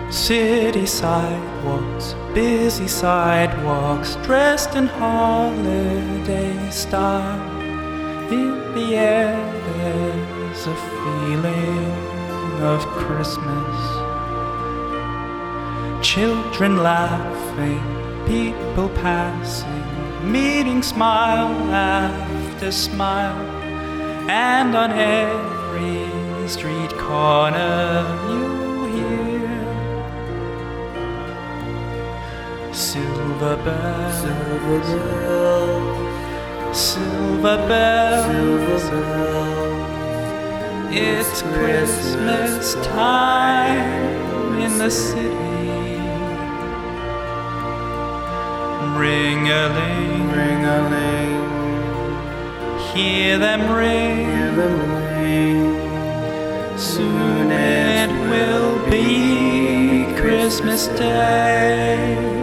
City sidewalks, busy sidewalks, dressed in holiday style. In the air there's a feeling of Christmas. Children laughing, people passing, meeting smile after smile. And on every street corner you hear silver bells, silver bells, silver bells, silver bells. It's Christmas time in the city. Ring-a-ling, ring-a-ling, hear them ring, hear them ring. Soon it will be Christmas Day.